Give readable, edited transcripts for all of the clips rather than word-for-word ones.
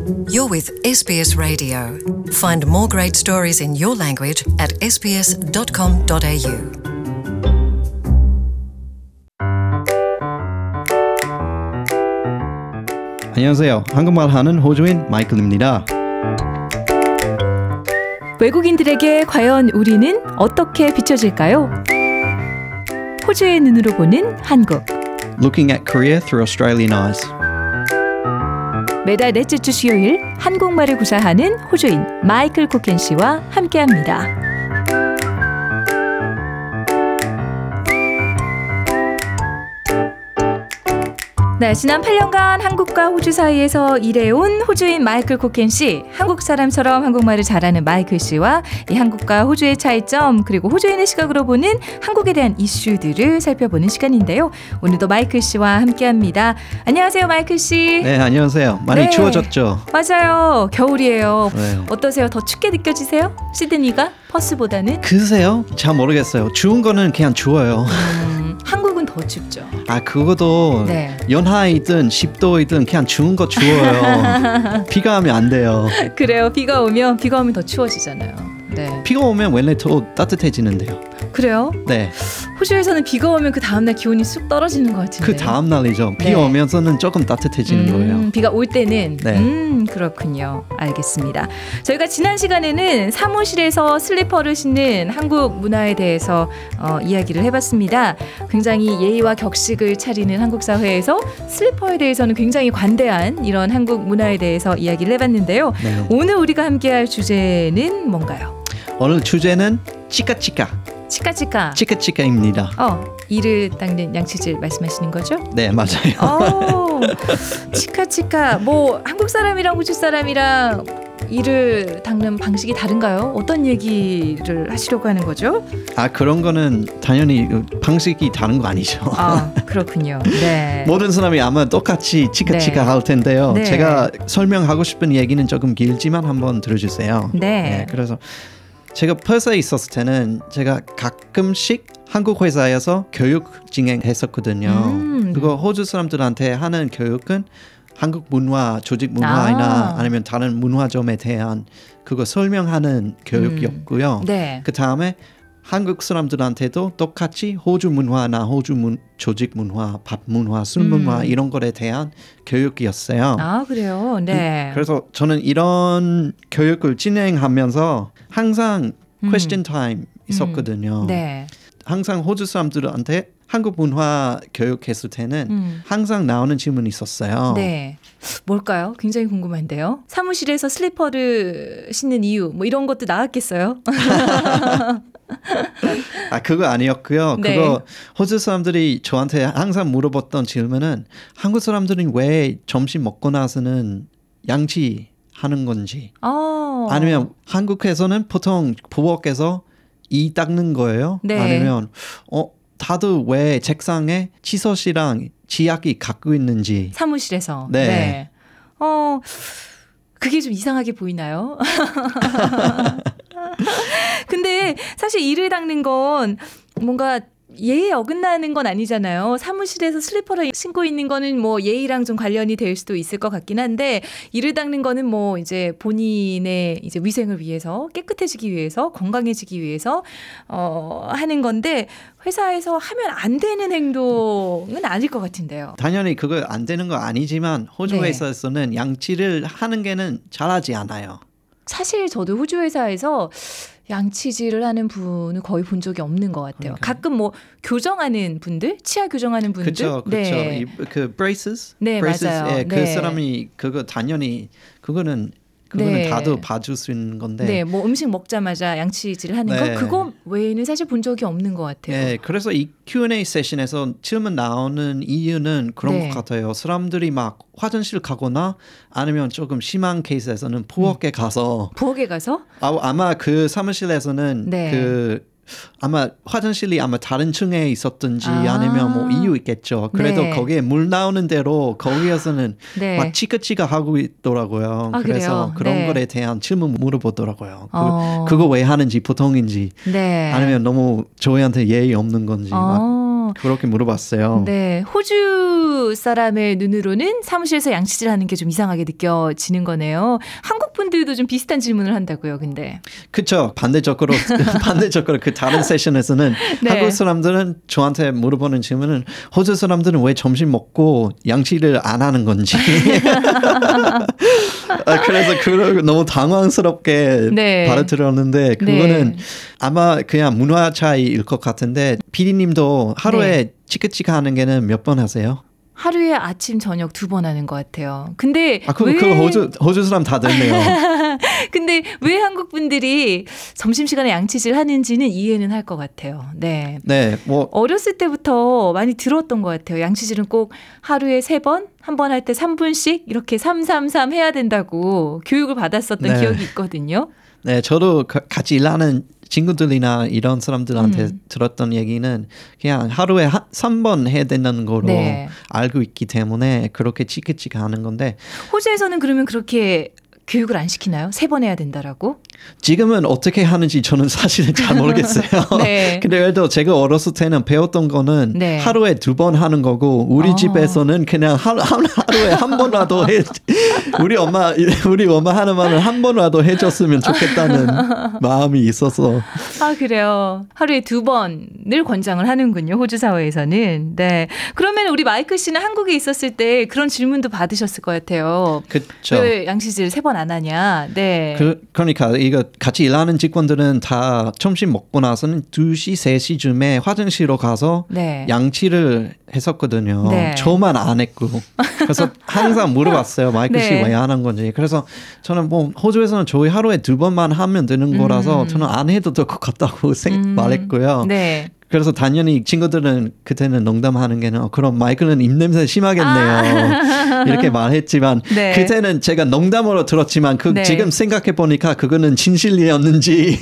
You're with SBS Radio. Find more great stories in your language at sbs.com.au. 안녕하세요. 한국말 하는 호주인 마이클입니다. 외국인들에게 과연 우리는 어떻게 비춰질까요? 호주의 눈으로 보는 한국. Looking at Korea through Australian eyes. 매달 넷째 주 수요일 한국말을 구사하는 호주인 마이클 코켄 씨와 함께합니다. 네, 지난 8년간 한국과 호주 사이에서 일해온 호주인 마이클 코켄 씨, 한국 사람처럼 한국말을 잘하는 마이클 씨와 이 한국과 호주의 차이점 그리고 호주인의 시각으로 보는 한국에 대한 이슈들을 살펴보는 시간인데요. 오늘도 마이클 씨와 함께합니다. 안녕하세요, 마이클 씨. 네, 안녕하세요. 많이 네. 추워졌죠? 맞아요. 겨울이에요. 네. 어떠세요? 더 춥게 느껴지세요? 시드니가 퍼스보다는? 글쎄요? 잘 모르겠어요. 추운 거는 그냥 추워요. 한국은 더 춥죠. 아, 그것도 네. 연하이든 10도이든 그냥 추운 거 추워요. 비가 오면 안 돼요. 그래요. 비가 오면 더 추워지잖아요. 네. 비가 오면 원래 더 따뜻해지는데요. 그래요? 네. 호주에서는 비가 오면 그 다음날 기온이 쑥 떨어지는 것 같은데. 그 다음 날이죠. 비 네. 오면서는 조금 따뜻해지는 거예요. 비가 올 때는 네. 그렇군요. 알겠습니다. 저희가 지난 시간에는 사무실에서 슬리퍼를 신는 한국 문화에 대해서 이야기를 해봤습니다. 굉장히 예의와 격식을 차리는 한국 사회에서 슬리퍼에 대해서는 굉장히 관대한 이런 한국 문화에 대해서 이야기를 해봤는데요. 네. 오늘 우리가 함께할 주제는 뭔가요? 오늘 주제는 치카치카. 치카치카. 치카치카입니다. 이를 닦는 양치질 말씀하시는 거죠? 네, 맞아요. 치카치카. 뭐 한국 사람이랑 호주 사람이랑 이를 닦는 방식이 다른가요? 어떤 얘기를 하시려고 하는 거죠? 아, 그런 거는 당연히 방식이 다른 거 아니죠. 아, 그렇군요. 네. 모든 사람이 아마 똑같이 치카치카 네. 할 텐데요. 네. 제가 설명하고 싶은 얘기는 조금 길지만 한번 들어주세요. 네. 그래서 제가 퍼스에 있었을 때는 제가 가끔씩 한국 회사에서 교육 진행했었거든요. 그거 호주 사람들한테 하는 교육은 한국 문화, 조직 문화나 아니면 다른 문화점에 대한 그거 설명하는 교육이었고요. 네. 그 다음에 한국 사람들한테도 똑같이 호주 문화나 호주 조직 문화, 밥 문화, 술 문화 이런 것에 대한 교육이었어요. 아, 그래요? 네. 그래서 저는 이런 교육을 진행하면서 항상 question time 있었거든요. 네. 항상 호주 사람들한테 한국 문화 교육했을 때는 항상 나오는 질문이 있었어요. 네. 뭘까요? 굉장히 궁금한데요. 사무실에서 슬리퍼를 신는 이유 뭐 이런 것도 나왔겠어요? 아, 그거 아니었고요. 네. 그거 호주 사람들이 저한테 항상 물어봤던 질문은 한국 사람들은 왜 점심 먹고 나서는 양치하는 건지 아니면 한국에서는 보통 부엌에서 이 닦는 거예요. 네. 아니면 다들 왜 책상에 치솔이랑 치약이 갖고 있는지. 사무실에서. 네. 네. 그게 좀 이상하게 보이나요? 근데 사실 이를 닦는 건 뭔가 예의에 어긋나는 건 아니잖아요. 사무실에서 슬리퍼를 신고 있는 거는 뭐 예의랑 좀 관련이 될 수도 있을 것 같긴 한데 이를 닦는 거는 뭐 이제 본인의 이제 위생을 위해서 깨끗해지기 위해서 건강해지기 위해서 하는 건데 회사에서 하면 안 되는 행동은 아닐 것 같은데요. 당연히 그거 안 되는 거 아니지만 호주 네. 회사에서는 양치를 하는 게는 잘하지 않아요. 사실 저도 호주 회사에서 양치질을 하는 분을 거의 본 적이 없는 것 같아요. 그러니까요. 가끔 뭐 교정하는 분들, 치아 교정하는 분들, 그렇죠. 네, 그 braces, 네, braces, 맞아요. 예, 그 네. 사람이 그거 당연히 그거는 네. 다들 봐줄 수 있는 건데. 네, 뭐 음식 먹자마자 양치질을 하는 네. 거 그거 외에는 사실 본 적이 없는 것 같아요. 네, 그래서 이 Q&A 세션에서 질문 나오는 이유는 그런 네. 것 같아요. 사람들이 막 화장실 가거나 아니면 조금 심한 케이스에서는 부엌에 가서 부엌에 가서 아마 그 사무실에서는 네. 아마 화장실이 아마 다른 층에 있었든지 아니면 뭐 이유 있겠죠. 그래도 네. 거기에 물 나오는 대로 거기에서는 네. 막 치크치크 하고 있더라고요. 아, 그래서 그래요? 그런 네. 거에 대한 질문 물어보더라고요. 어. 그거 왜 하는지 보통인지 네. 아니면 너무 저희한테 예의 없는 건지 막. 그렇게 물어봤어요. 네, 호주 사람의 눈으로는 사무실에서 양치질 하는 게 좀 이상하게 느껴지는 거네요. 한국 분들도 좀 비슷한 질문을 한다고요, 근데. 그렇죠. 반대적으로 그 다른 세션에서는 네. 한국 사람들은 저한테 물어보는 질문은 호주 사람들은 왜 점심 먹고 양치를 안 하는 건지. 그래서 너무 당황스럽게 네. 받아들였는데 그거는 네. 아마 그냥 문화 차이일 것 같은데 PD님도 하루에 네. 치크치크 하는 게는 몇 번 하세요? 하루에 아침 저녁 2번 하는 것 같아요. 근데 그거 호주 사람 다 됐네요. 근데 왜 한국 분들이 점심시간에 양치질 하는지는 이해는 할 것 같아요. 네. 네, 뭐 어렸을 때부터 많이 들었던 것 같아요. 양치질은 꼭 하루에 3번, 한 번 할 때 3분씩 이렇게 333 해야 된다고 교육을 받았었던 네. 기억이 있거든요. 네, 저도 같이 일하는 친구들이나 이런 사람들한테 들었던 얘기는 그냥 하루에 3번 해야 된다는 거로 네. 알고 있기 때문에 그렇게 치크치크 하는 건데 호주에서는 그러면 그렇게 교육을 안 시키나요? 3번 해야 된다라고? 지금은 어떻게 하는지 저는 사실은 잘 모르겠어요. 네. 근데 그래도 제가 어렸을 때는 배웠던 거는 네. 하루에 2번 하는 거고 우리 집에서는 그냥 하루에 한 번라도 우리 엄마 하는 말은 한 번라도 해줬으면 좋겠다는 마음이 있어서. 아, 그래요. 하루에 2번을 권장을 하는군요. 호주 사회에서는. 네. 그러면 우리 마이클 씨는 한국에 있었을 때 그런 질문도 받으셨을 것 같아요. 그렇죠. 왜 양치질 3번 안 하냐. 네. 그러니까 이거 같이 일하는 직원들은 다 점심 먹고 나서는 2시, 3시쯤에 화장실로 가서 네. 양치를 했었거든요. 네. 저만 안 했고. 그래서 항상 물어봤어요. 마이클 씨 네. 왜 안 한 건지. 그래서 저는 뭐 호주에서는 저희 하루에 2번만 하면 되는 거라서 저는 안 해도 될 것 같다고 말했고요. 네. 그래서 당연히 친구들은 그때는 농담하는 게 그럼 마이클은 입냄새 심하겠네요. 이렇게 말했지만 네. 그때는 제가 농담으로 들었지만 네. 지금 생각해 보니까 그거는 진실이었는지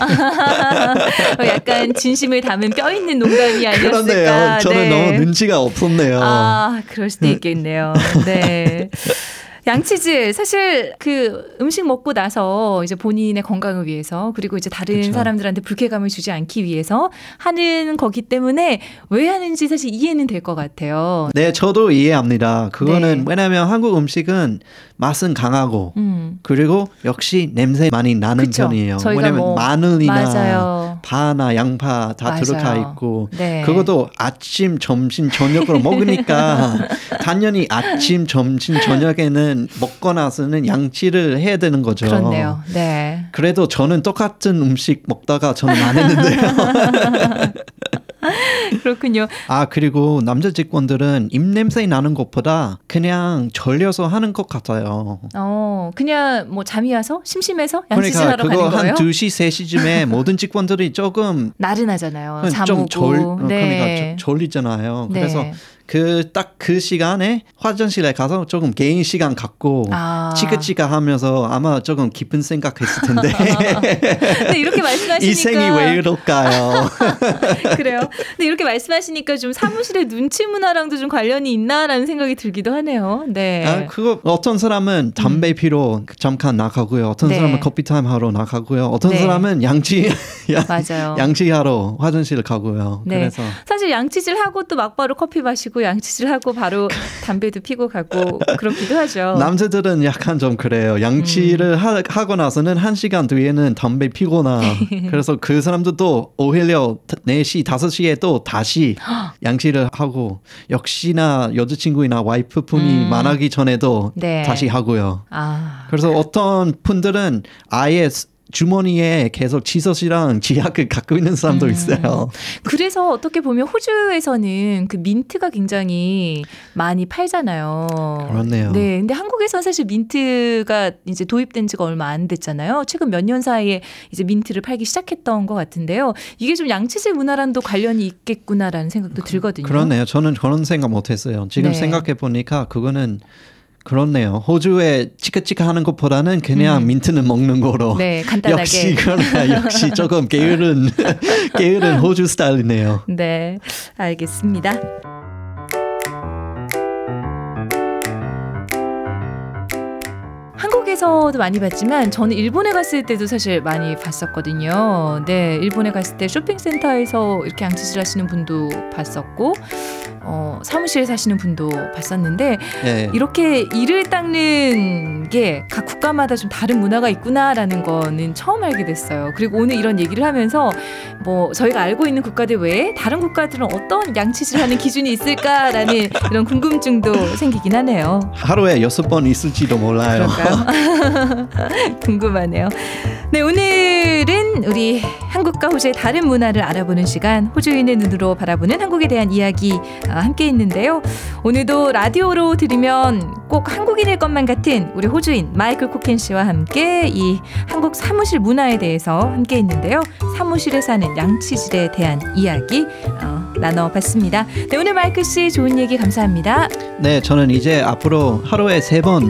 약간 진심을 담은 뼈 있는 농담이 아니었을까. 그렇네요. 저는 네. 너무 눈치가 없었네요. 아, 그럴 수도 있겠네요. 네. 양치질 사실 그 음식 먹고 나서 이제 본인의 건강을 위해서 그리고 이제 다른 그쵸. 사람들한테 불쾌감을 주지 않기 위해서 하는 거기 때문에 왜 하는지 사실 이해는 될 것 같아요. 네, 저도 이해합니다. 그거는 네. 왜냐하면 한국 음식은 맛은 강하고 그리고 역시 냄새 많이 나는 그쵸. 편이에요. 저희가 왜냐하면 뭐 마늘이나 맞아요. 파나 양파 다 맞아요. 들어가 있고 네. 그것도 아침, 점심, 저녁으로 먹으니까 당연히 아침, 점심, 저녁에는 먹고 나서는 양치를 해야 되는 거죠. 그렇네요. 네. 그래도 저는 똑같은 음식 먹다가 저는 안 했는데요. 그렇군요. 아, 그리고 남자 직원들은 입냄새 나는 것보다 그냥 졸려서 하는 것 같아요. 그냥 뭐 잠이 와서 심심해서 양치질 그러니까 하러 그거 가는 거예요? 한 2시, 3시쯤에 모든 직원들이 조금 나른하잖아요. 잠 좀 오고. 그러니까 졸리잖아요. 네. 그래서 딱 그 시간에 화장실에 가서 조금 개인 시간 갖고 치크치크 하면서 아마 조금 깊은 생각했을 텐데. 근데 이렇게 말씀하시니까 이 생이 왜 이럴까요? 그래요. 근데 이렇게 말씀하시니까 좀 사무실의 눈치 문화랑도 좀 관련이 있나라는 생각이 들기도 하네요. 네. 아, 그거 어떤 사람은 담배 피러 잠깐 나가고요. 어떤 네. 사람은 커피 타임 하러 나가고요. 어떤 네. 사람은 맞아요. 양치하러 화장실 가고요. 네. 그래서 사실 양치질 하고 또 막바로 커피 마시고 양치질 하고 바로 담배도 피고 가고 그렇기도 하죠. 남자들은 약간 좀 그래요. 양치를 하고 나서는 1시간 뒤에는 담배 피거나 그래서 그 사람들도 오히려 4시, 5시에 또 다시 양치를 하고 역시나 여자친구나 와이프분이 만나기 전에도 네. 다시 하고요. 아. 그래서 어떤 분들은 아예 주머니에 계속 치석이랑 지약을 갖고 있는 사람도 있어요. 그래서 어떻게 보면 호주에서는 그 민트가 굉장히 많이 팔잖아요. 그렇네요. 네, 근데 한국에서는 사실 민트가 이제 도입된 지가 얼마 안 됐잖아요. 최근 몇 년 사이에 이제 민트를 팔기 시작했던 것 같은데요. 이게 좀 양치질 문화랑도 관련이 있겠구나라는 생각도 들거든요. 그렇네요. 저는 그런 생각 못했어요. 지금 네. 생각해 보니까 그거는 그렇네요. 호주에 치크치크 하는 것보다는 그냥 민트는 먹는 거로. 네, 간단하게. 역시 조금 게으른 호주 스타일이네요. 네, 알겠습니다. 한국에서도 많이 봤지만 저는 일본에 갔을 때도 사실 많이 봤었거든요. 네, 일본에 갔을 때 쇼핑센터에서 이렇게 양치질 하시는 분도 봤었고 사무실에 사시는 분도 봤었는데 네. 이렇게 이를 닦는 게 각 국가마다 좀 다른 문화가 있구나라는 거는 처음 알게 됐어요. 그리고 오늘 이런 얘기를 하면서 뭐 저희가 알고 있는 국가들 외에 다른 국가들은 어떤 양치질 하는 기준이 있을까라는 이런 궁금증도 생기긴 하네요. 하루에 6번 있을지도 몰라요. 그럴까요? 궁금하네요. 네, 오늘은 우리 한국과 호주의 다른 문화를 알아보는 시간, 호주인의 눈으로 바라보는 한국에 대한 이야기 함께 있는데요. 오늘도 라디오로 들으면 꼭 한국인일 것만 같은 우리 호주인 마이클 코켄 씨와 함께 이 한국 사무실 문화에 대해서 함께 있는데요. 사무실에 사는 양치질에 대한 이야기 나눠봤습니다. 네, 오늘 마이클 씨 좋은 얘기 감사합니다. 네, 저는 이제 앞으로 하루에 3번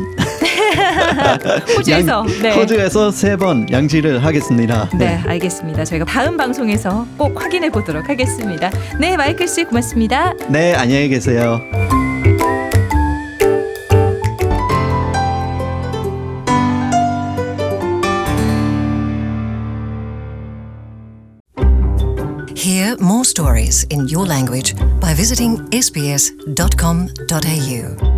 호주에서 호주에서 3번 양치를 하겠습니다. 네, 알겠습니다. 저희가 다음 방송에서 꼭 확인해 보도록 하겠습니다. 네, 마이클 씨 고맙습니다. 네, 안녕히 계세요. Hear more stories in your language by visiting sbs.com.au.